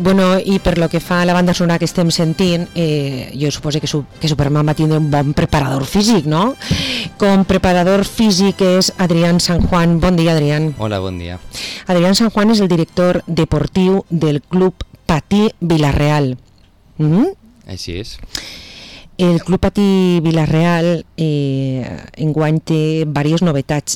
Bueno, i per lo que fa a la banda sonora que estem sentint, jo suposo que Superman va tindre un bon preparador físic, no? Com preparador físic és Adrián San Juan. Bon dia, Adrián. Hola, bon dia. Adrián San Juan és el director deportiu del Club Patí Vila-real. Així és. El Club Patí Vila-real enguany té diverses novetats.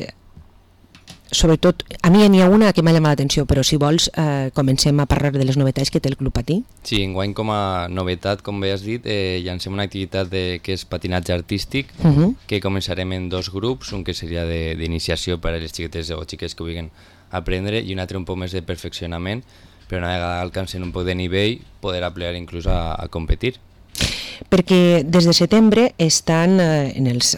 Sobretot, a mi n'hi ha una que m'ha llamat l'atenció, però si vols comencem a parlar de les novetats que té el Club Patí. Sí, enguany com a novetat, com bé has dit, llancem una activitat que és patinatge artístic, que començarem en 2 grups, un que seria d'iniciació per a les xiquetes o xiques que vulguin aprendre i un altre un poc més de perfeccionament, però una vegada alcancen un poc de nivell, poder aplicar inclús a competir. Perquè des de setembre estan en els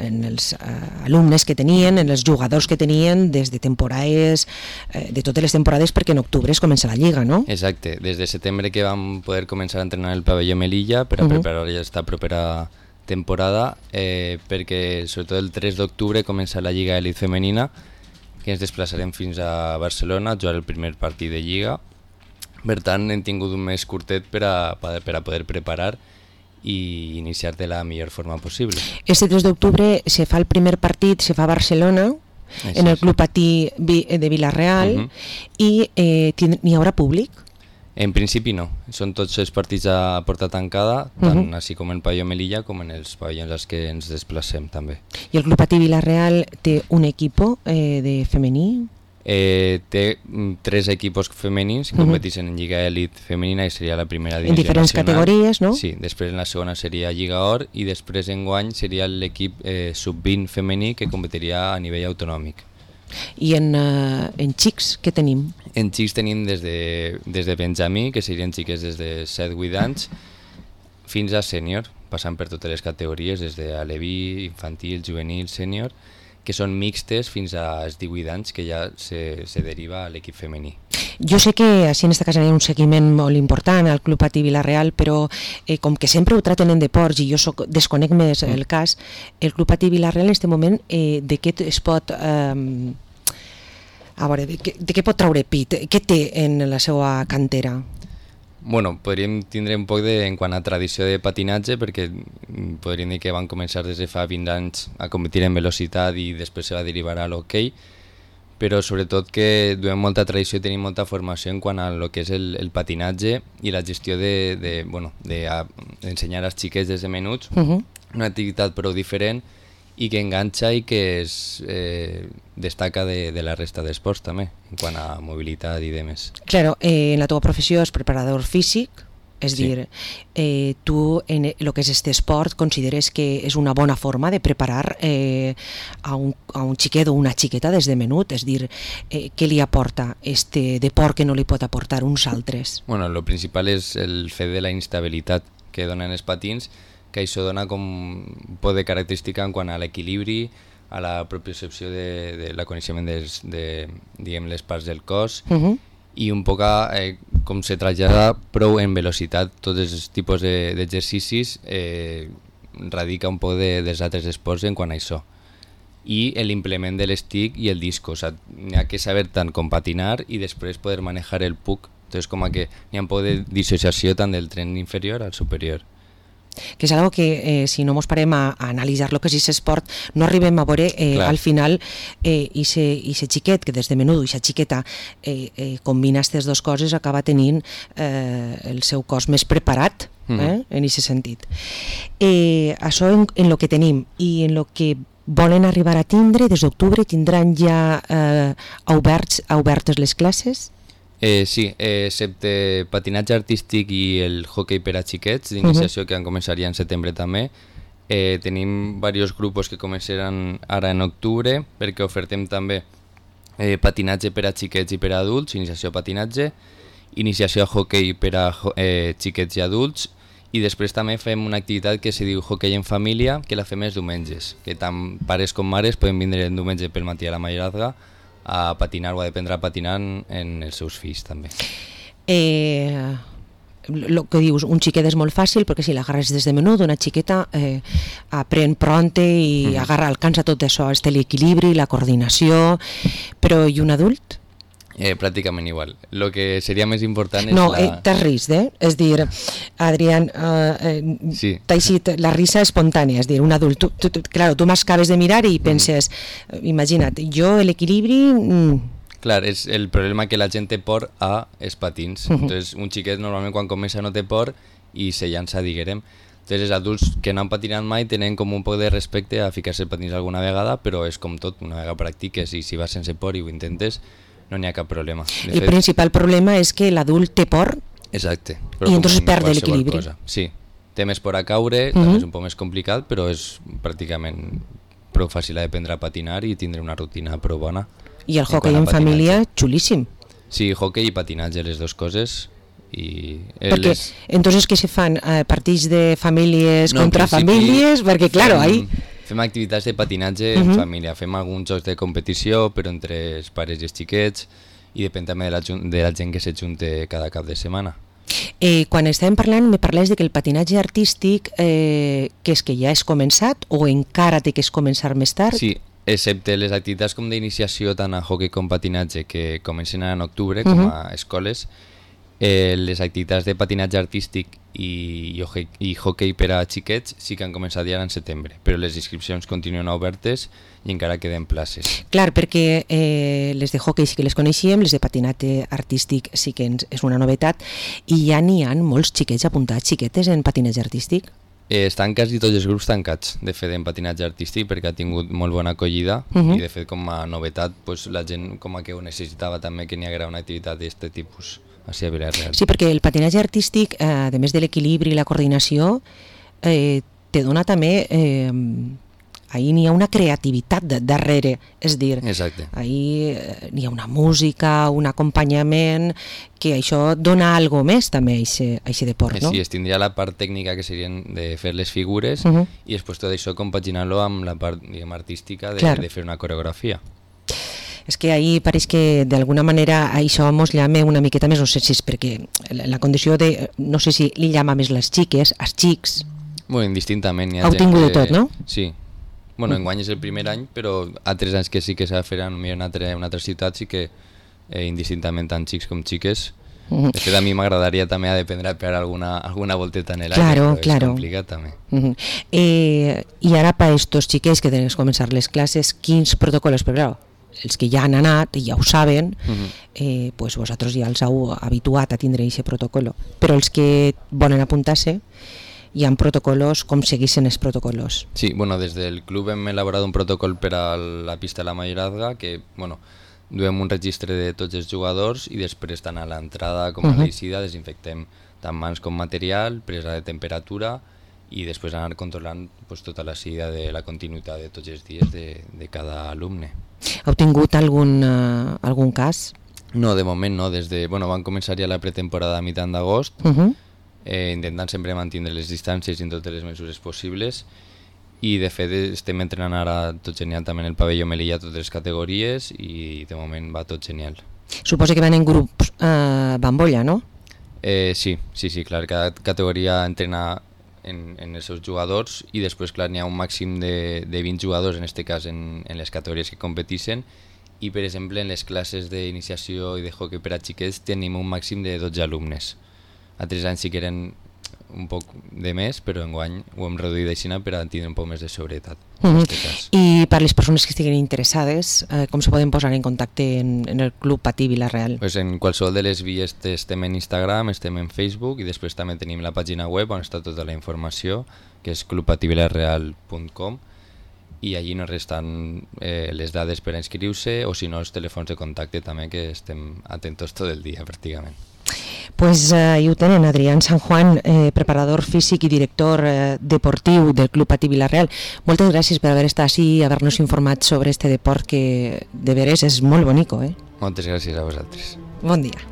alumnes que tenien, en els jugadors que tenien des de temporades, de totes les temporades, perquè en octubre es comença la Lliga, no? Exacte, des de setembre que vam poder començar a entrenar el pavelló Melilla per a preparar ja esta propera temporada, perquè sobretot el 3 d'octubre comença la Lliga Elit Femenina, que ens desplaçarem fins a Barcelona a jugar el primer partit de Lliga. Per tant, hem tingut un mes curtet per a poder preparar i iniciar de la millor forma possible. Este 3 d'octubre se fa el primer partit, se fa a Barcelona, en el Club Patí de Vila-real, i n'hi haurà públic? En principi no, són tots els partits a porta tancada, tant així com en el pavelló Melilla com en els pavellons als que ens desplacem també. I el Club Patí Vila-real té un equip de femení? Té 3 equipos femenins que competeixen en Lliga Elit Femenina, i seria la primera divisió en diferents nacional. Categories, no? Sí, després en la segona seria Lliga Or i després enguany seria l'equip sub-20 femení que competiria a nivell autonòmic. I en xics què tenim? En xics tenim des de Benjamí, que serien xiques des de 7-8 anys, fins a sènior, passant per totes les categories, des d'aleví, infantil, juvenil, sènior, que són mixtes fins als 18 anys, que ja se deriva a l'equip femení. Jo sé que així en esta casa hi ha un seguiment molt important al Club Patí Vila-real, però com que sempre ho traten en deports i jo desconec més el cas, el Club Patí Vila-real en aquest moment de què es pot... a veure, de què pot traure pit? Què té en la seva cantera? Bueno, podríem tindre un poc en quant a tradició de patinatge, perquè podríem dir que van començar des de fa 20 anys a competir en velocitat i després se va derivar a l'hoquei, però sobretot que duem molta tradició i tenim molta formació en quant a lo que és el patinatge i la gestió d'ensenyar als xiquets des de menuts, una activitat prou diferent i que enganxa i que es destaca de la resta d'esports també, en quant a mobilitat i demés. Claro, en la teva professió és preparador físic, és dir, tu en el que és este esport consideres que és una bona forma de preparar a un xiquet o una xiqueta des de menut, és dir, què li aporta este deport que no li pot aportar uns altres? Bueno, el principal és el fet de la instabilitat que donen els patins, que això dona com un poc de característica en quant a l'equilibri, a la propiocepció de la coneixement de les parts del cos, i un poc com se trasllada prou en velocitat tots els tipus d'exercicis, radica un poc dels altres esports en quant a això. I l'implement de l'estic i el disco, o sigui, n'hi ha que saber tant com patinar i després poder manejar el puck, entonces com que n'hi ha un poc de dissociació tant del tren inferior al superior. Que és algo que si no mos parem a analitzar el que és aquest esport no arribem a veure al final ixe xiquet que des de menut, ixa xiqueta combina aquestes dues coses, acaba tenint el seu cos més preparat en aquest sentit. Això en el que tenim i en el que volen arribar a tindre, des d'octubre tindran ja obertes les classes? Sí, excepte patinatge artístic i el hoquei per a xiquets d'iniciació que començaria en setembre també, tenim diversos grups que començaran ara en octubre perquè ofertem també patinatge per a xiquets i per a adults, iniciació a patinatge, iniciació a hoquei per a xiquets i adults, i després també fem una activitat que se diu hoquei en família, que la fem els diumenges, que tant pares com mares poden vindre el diumenge pel matí a la Mayorazga a patinar o a aprendre a patinar en els seus fills també. El que dius, un xiquet és molt fàcil perquè si l'agarres des de menut, una xiqueta aprèn pronte i alcança tot això, l'equilibri, la coordinació, però i un adult? Pràcticament igual. El que seria més important és t'has risc, És dir, Adrián, sí. t'ha eixit la risa espontània, és dir, un adult, tu m'acabes de mirar i penses, imagina't, jo l'equilibri... Clar, és el problema que la gent té por a els patins. Entonces, un xiquet normalment quan comença no té por i se llança, diguem. Entonces, els adults que no han patinat mai tenen com un poc de respecte a ficar-se patins alguna vegada, però és com tot, una vegada practiques i si vas sense por i ho intentes, no n'hi ha cap problema. El principal problema és que l'adult té por. Exacte. I entonces perd l'equilibri. Sí, té més por a caure, també és un poc més complicat, però és pràcticament prou fàcil d'aprendre a patinar i tindre una rutina prou bona. I el hoquei en família, xulíssim. Sí, hoquei i patinatge, les dues coses. Perquè entonces que se fan partits de famílies contra famílies, perquè claro, ahí... Fem activitats de patinatge en família, fem alguns jocs de competició, però entre els pares i els xiquets, i depèn també de la gent que s'ajunte cada cap de setmana. Quan estàvem parlant, me parles de que el patinatge artístic, que és que ja és començat o encara té que es començar més tard? Sí, excepte les activitats com d'iniciació tant a hoquei com patinatge que comencen en octubre, com a escoles, les activitats de patinatge artístic i hoquei per a xiquets sí que han començat ja en setembre, però les inscripcions continuen obertes i encara queden places. Clar, perquè les de hoquei sí que les coneixíem, les de patinatge artístic sí que és una novetat, i ja n'hi ha molts xiquets apuntats, xiquetes en patinatge artístic? Estan quasi tots els grups tancats de fet en patinatge artístic perquè ha tingut molt bona acollida i de fet com a novetat pues, la gent com a que ho necessitava també que n'hi haguera una activitat d'aquest tipus. Sí, perquè el patinatge artístic, a més de l'equilibri i la coordinació, te dona també... ahí n'hi ha una creativitat darrere, és dir, ahí n'hi ha una música, un acompanyament, que això dona algo més també a aquest deport, no? Sí, es tindria la part tècnica que serien de fer les figures i després tot això compaginar-lo amb la part artística de fer una coreografia. És que ahí pareix que d'alguna manera això mos llama una miqueta més, no sé si és perquè la condició de, no sé si li llama més les xiques, els xics... Bueno, indistintament. Heu tingut de tot, no? Sí. Bueno, enguany és el primer any, però altres anys que sí que s'ha de fer en una altra ciutat sí que indistintament tant xics com xiques. De fet, a mi m'agradaria també aprendre a pegar alguna volteta en l'aire, però és complicat també. I ara per estos xiquets que tenen que començar les classes, quins protocols prepareu? Els que ja han anat i ja ho saben, pues vosaltres ja els heu habituat a tindre aquest protocol, però els que volen apuntar-se hi ha protocols, com segueixen els protocols? Sí, bueno, des del club hem elaborat un protocol per a la pista de la Mayorazga que, bueno, duem un registre de tots els jugadors i després tant a l'entrada com a l'eixida desinfectem tant mans com material, presa de temperatura i després anar controlant pues, tota la seguida de la continuïtat de tots els dies de cada alumne. Heu tingut algun cas? No, de moment no. Van començar ja la pretemporada a mitjan d'agost, intentant sempre mantenir les distàncies i totes les mesures possibles, i de fet estem entrenant ara tot genial també en el pavelló Melilla totes les categories i de moment va tot genial. Suposo que van en grups bambolla, no? Sí, clar, cada categoria entrena en els seus jugadors i després clar n'hi ha un màxim de 20 jugadors en aquest cas en les categories que competeixen i per exemple en les classes d'iniciació i de hoquei per a xiquets tenim un màxim de 12 alumnes. Altres anys sí que eren un poc de més, però enguany ho hem reduït així per a tindre un poc més de seguretat. I per les persones que estiguin interessades, com se poden posar en contacte en el Club Patí Vila-real? Pues en qualsevol de les vies estem en Instagram, estem en Facebook i després també tenim la pàgina web on està tota la informació, que és clubpativilareal.com, i allí nos resten les dades per a inscriure-se o si no els telèfons de contacte també, que estem atentos tot el dia pràcticament. Pues ahí ho tenen, Adrián San Juan, preparador físic i director deportiu del Club Patí Vila-real. Moltes gràcies per haver estat així i haver-nos informat sobre este deport que de veres és molt bonico. Moltes gràcies a vosaltres. Bon dia.